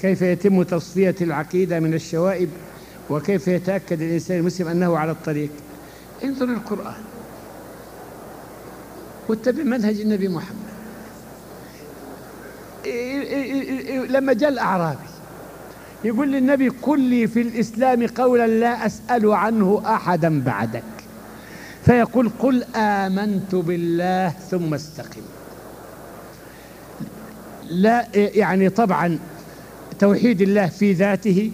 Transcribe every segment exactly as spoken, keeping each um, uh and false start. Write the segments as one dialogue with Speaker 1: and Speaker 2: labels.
Speaker 1: كيف يتم تصفية العقيدة من الشوائب؟ وكيف يتأكد الإنسان المسلم أنه على الطريق؟ انظر القرآن واتبع منهج النبي محمد. لما جاء الأعرابي يقول للنبي قل لي في الإسلام قولا لا أسأل عنه أحدا بعدك، فيقول قل آمنت بالله ثم استقم. لا يعني طبعا توحيد الله في ذاته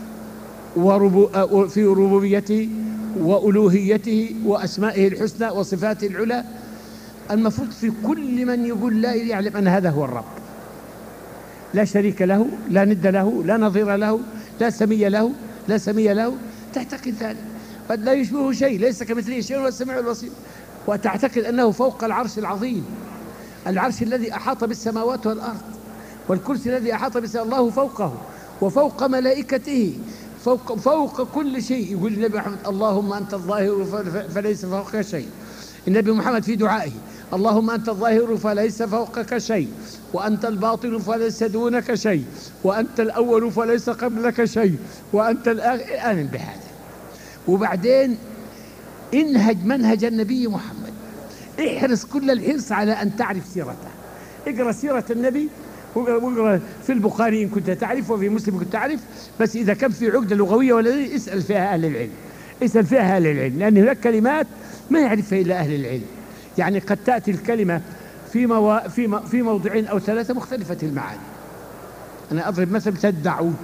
Speaker 1: وفي ربوبيته وألوهيته وأسمائه الحسنى وصفاته العلى، المفروض في كل من يقول لا يعلم أن هذا هو الرب، لا شريك له، لا ند له، لا نظير له، لا سمي له، لا سمي له، تعتقد ذلك. قد لا يشبهه شيء، ليس كمثله شيء وهو السميع البصير، وتعتقد أنه فوق العرش العظيم، العرش الذي أحاط بالسماوات والأرض، والكرسي الذي أحاط بالسماوات، الله فوقه وفوق ملائكته، فوق, فوق كل شيء. يقول النبي محمد اللهم أنت الظاهر فليس فوقك شيء. النبي محمد في دعائه اللهم أنت الظاهر فليس فوقك شيء، وأنت الباطن فليس دونك شيء، وأنت الأول فليس قبلك شيء، وأنت الآخر. آمن بهذا، وبعدين انهج منهج النبي محمد، احرص كل الحرص على أن تعرف سيرته. اقرأ سيرة النبي، واقرأ في البخاري إن كنت تعرف، وفي مسلم كنت تعرف، بس إذا كان في عقدة لغوية ولا اسأل فيها أهل العلم، اسأل فيها أهل العلم، لأن هناك كلمات ما يعرفها إلا أهل العلم. يعني قد تأتي الكلمة في, مو... في, م... في موضعين أو ثلاثة مختلفة المعاني. أنا أضرب مثل تدعون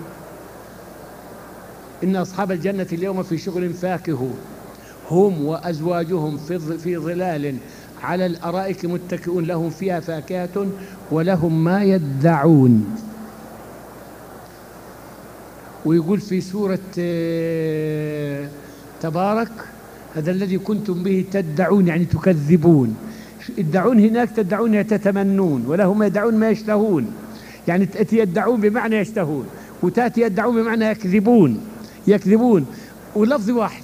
Speaker 1: إن أصحاب الجنة اليوم في شغل فاكهون هم وأزواجهم في, في ظلال على الأرائك متكئون لهم فيها فاكهة ولهم ما يدعون. ويقول في سورة تبارك هذا الذي كنتم به تدعون، يعني تكذبون. الدعون هناك تدعون تتمنون، ولهم يدعون ما يشتهون، يعني تأتي يدعون بمعنى يشتهون، وتأتي يدعون بمعنى يكذبون يكذبون واللفظ واحد،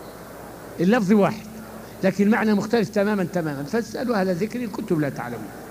Speaker 1: اللفظ واحد لكن المعنى مختلف تماما تماما. فاسألوا أهل الذكر إن كنتم لا تعلمون.